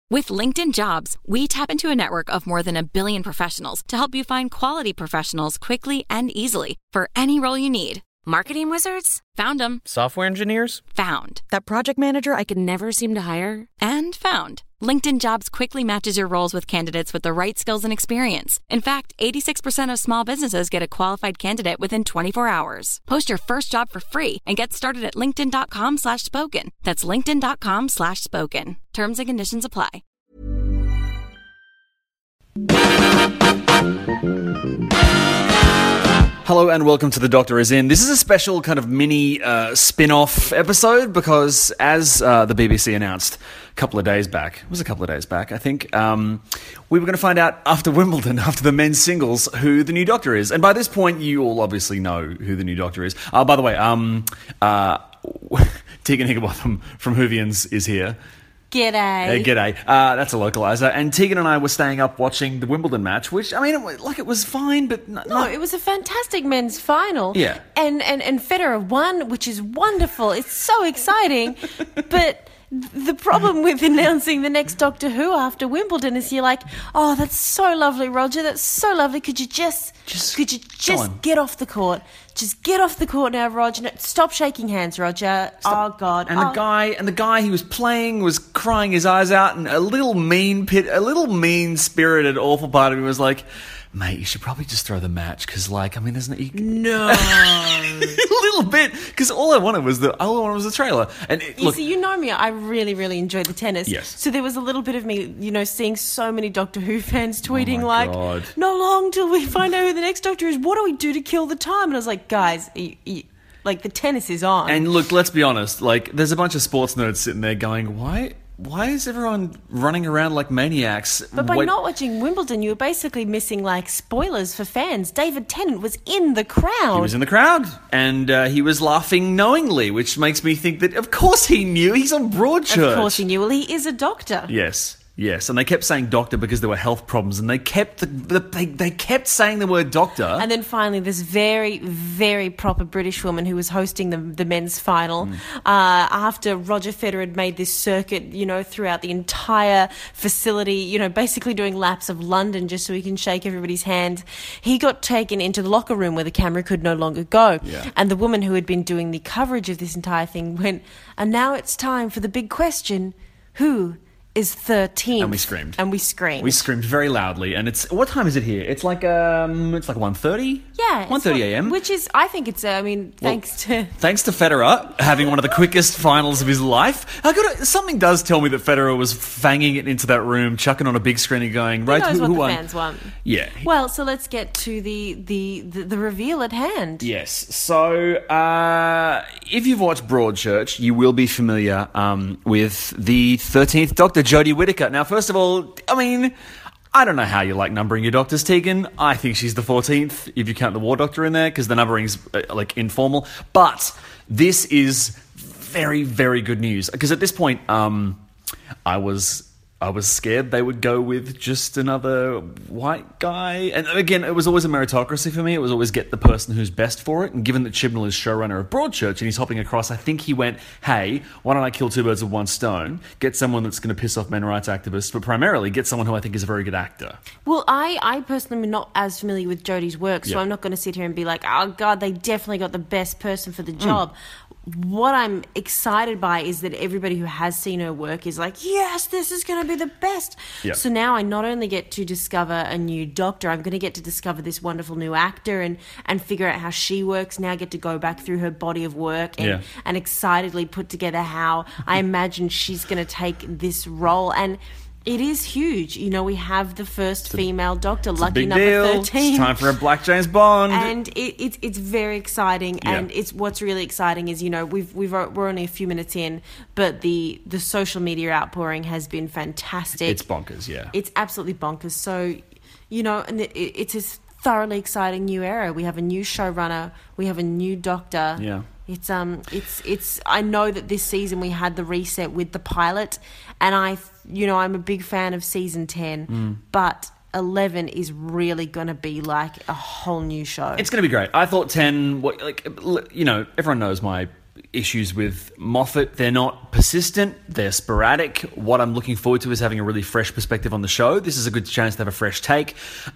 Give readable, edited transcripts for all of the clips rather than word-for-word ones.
With LinkedIn Jobs, we tap into a network of more than 1 billion professionals to help you find quality professionals quickly and easily for any role you need. Marketing wizards? Found them. Software engineers? Found. That project manager I could never seem to hire? And found. LinkedIn Jobs quickly matches your roles with candidates with the right skills and experience. In fact, 86% of small businesses get a qualified candidate within 24 hours. Post your first job for free and get started at linkedin.com/spoken. That's linkedin.com/spoken. Terms and conditions apply. Hello and welcome to The Doctor Is In. This is a special kind of mini spin-off episode because as the BBC announced a couple of days back, I think, we were going to find out after Wimbledon, after the men's singles, who the new Doctor is. And by this point, you all obviously know who the new Doctor is. By the way, Tegan Higginbotham from Whovians is here. G'day. G'day. That's a localizer. And Tegan and I were staying up watching the Wimbledon match, which, I mean, it was fine, but... No, it was a fantastic men's final. Yeah. And Federer won, which is wonderful. It's so exciting. But the problem with announcing the next Doctor Who after Wimbledon is you're like, oh, that's so lovely, Roger. That's so lovely. Could you just get off the court? Just get off the court now, Roger. No, stop shaking hands, Roger. Stop. Oh God! And the guy he was playing was crying his eyes out, and a little mean-spirited, awful part of me was like, "Mate, you should probably just throw the match because, like, I mean, there's no." No, a little bit because all I wanted was the trailer. And you see, you know me, I really, really enjoyed the tennis. Yes. So there was a little bit of me, seeing so many Doctor Who fans tweeting God. "Not long till we find out who the next Doctor is. What do we do to kill the time?" And I was like, guys, like the tennis is on. And look, let's be honest. Like, there's a bunch of sports nerds sitting there going, "Why is everyone running around like maniacs?" But by not watching Wimbledon, you were basically missing, like, spoilers for fans. David Tennant was in the crowd. He was in the crowd, and he was laughing knowingly, which makes me think that, of course he knew. He's on Broadchurch. Of course he knew. Well, he is a doctor. Yes, and they kept saying doctor because there were health problems, and they kept they kept saying the word doctor. And then finally, this very, very proper British woman who was hosting the men's final, after Roger Federer had made this circuit, throughout the entire facility, basically doing laps of London just so he can shake everybody's hand, he got taken into the locker room where the camera could no longer go. Yeah. And the woman who had been doing the coverage of this entire thing went, "And now it's time for the big question, who is 13th?" And we screamed. We screamed very loudly. And what time is it here? It's like 1:30? Yeah. 1:30 a.m. Which is, I think it's, thanks to Federer having one of the quickest finals of his life. Something does tell me that Federer was fanging it into that room, chucking on a big screen and going, right, who won? The fans want. Yeah. Well, so let's get to the reveal at hand. Yes. So, if you've watched Broadchurch, you will be familiar with the 13th Doctor, Jodie Whittaker. Now, first of all, I mean, I don't know how you like numbering your doctors, Tegan. I think she's the 14th, if you count the War Doctor in there, because the numbering's, informal. But this is very, very good news. Because at this point, I was scared they would go with just another white guy. And again, it was always a meritocracy for me. It was always get the person who's best for it. And given that Chibnall is showrunner of Broadchurch and he's hopping across, I think he went, hey, why don't I kill two birds with one stone? Get someone that's going to piss off men rights activists, but primarily get someone who I think is a very good actor. Well, I personally am not as familiar with Jodie's work, so I'm not going to sit here and be like, oh, God, they definitely got the best person for the job. What I'm excited by is that everybody who has seen her work is like, yes, this is going to be the best. Yep. So now I not only get to discover a new doctor, I'm going to get to discover this wonderful new actor and figure out how she works. Now I get to go back through her body of work and excitedly put together how I imagine she's going to take this role. And it is huge. We have the first female doctor, lucky number 13. It's time for a Black James Bond. And it's very exciting. Yeah. And what's really exciting is, we're only a few minutes in, but the social media outpouring has been fantastic. It's bonkers, yeah. It's absolutely bonkers. So, and it's a thoroughly exciting new era. We have a new showrunner. We have a new doctor. Yeah. It's I know that this season we had the reset with the pilot, and I'm a big fan of season 10, but 11 is really going to be like a whole new show. It's going to be great. I thought 10, everyone knows my issues with Moffat. They're not persistent. They're sporadic. What I'm looking forward to is having a really fresh perspective on the show. This is a good chance to have a fresh take.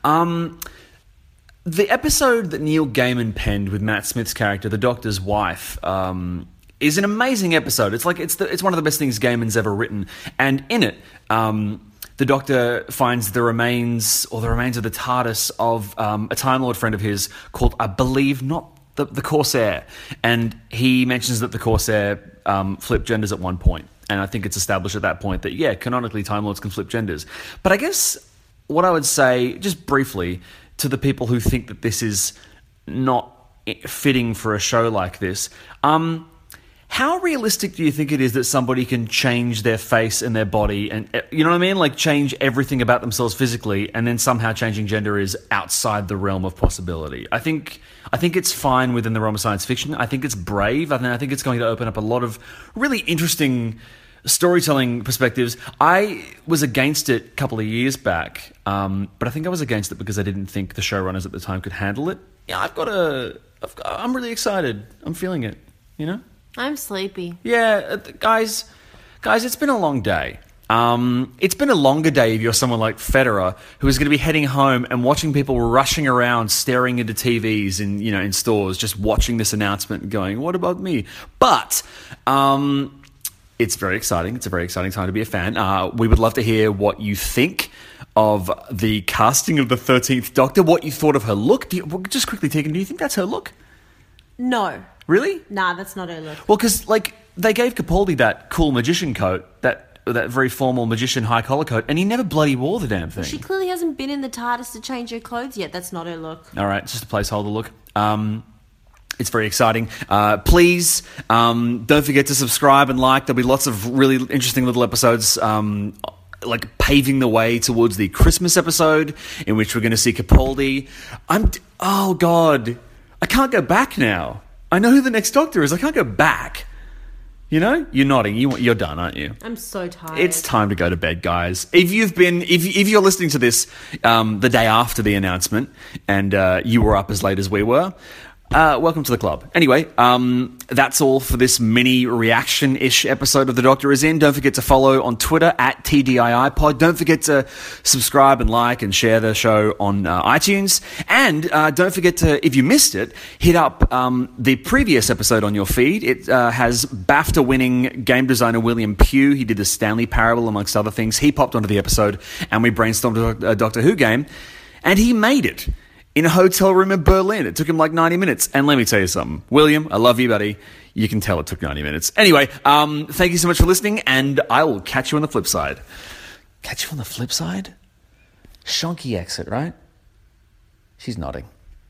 The episode that Neil Gaiman penned with Matt Smith's character, the Doctor's wife, is an amazing episode. It's one of the best things Gaiman's ever written. And in it, the Doctor finds the remains of the TARDIS of a Time Lord friend of his called, I believe, not the Corsair. And he mentions that the Corsair flipped genders at one point. And I think it's established at that point that, yeah, canonically Time Lords can flip genders. But I guess what I would say, just briefly, to the people who think that this is not fitting for a show like this, how realistic do you think it is that somebody can change their face and their body and, you know what I mean? Like, change everything about themselves physically, and then somehow changing gender is outside the realm of possibility? I think it's fine within the realm of science fiction. I think it's brave. I think it's going to open up a lot of really interesting storytelling perspectives. I was against it a couple of years back, but I think I was against it because I didn't think the showrunners at the time could handle it. Yeah, I'm really excited. I'm feeling it, you know? I'm sleepy. Yeah, guys, it's been a long day. It's been a longer day if you're someone like Federer, who is going to be heading home and watching people rushing around, staring into TVs in stores, just watching this announcement and going, "What about me?" But it's very exciting. It's a very exciting time to be a fan. We would love to hear what you think of the casting of the 13th Doctor, what you thought of her look. Just quickly, Tegan, do you think that's her look? No. Really? Nah, that's not her look. Well, because they gave Capaldi that cool magician coat, that very formal magician high collar coat, and he never bloody wore the damn thing. She clearly hasn't been in the TARDIS to change her clothes yet. That's not her look. All right, it's just a placeholder look. It's very exciting. Please don't forget to subscribe and like. There'll be lots of really interesting little episodes, like paving the way towards the Christmas episode, in which we're going to see Capaldi. Oh God, I can't go back now. I know who the next Doctor is. I can't go back. You know, you're nodding. You're done, aren't you? I'm so tired. It's time to go to bed, guys. If you're listening to this the day after the announcement and you were up as late as we were, welcome to the club. Anyway, that's all for this mini reaction-ish episode of The Doctor Is In. Don't forget to follow on Twitter at TDIIPod. Don't forget to subscribe and like and share the show on iTunes. And don't forget to, if you missed it, hit up the previous episode on your feed. It has BAFTA-winning game designer William Pugh. He did the Stanley Parable, amongst other things. He popped onto the episode, and we brainstormed a Doctor Who game, and he made it in a hotel room in Berlin. It took him like 90 minutes. And let me tell you something. William, I love you, buddy. You can tell it took 90 minutes. Anyway, thank you so much for listening, and I will catch you on the flip side. Catch you on the flip side? Shonky exit, right? She's nodding.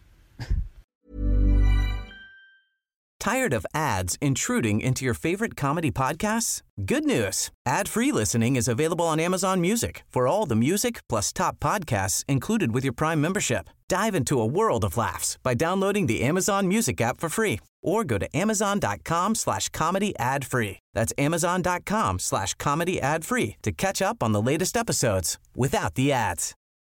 Tired of ads intruding into your favorite comedy podcasts? Good news. Ad-free listening is available on Amazon Music for all the music plus top podcasts included with your Prime membership. Dive into a world of laughs by downloading the Amazon Music app for free or go to amazon.com/comedy ad-free. That's amazon.com/comedy ad-free to catch up on the latest episodes without the ads.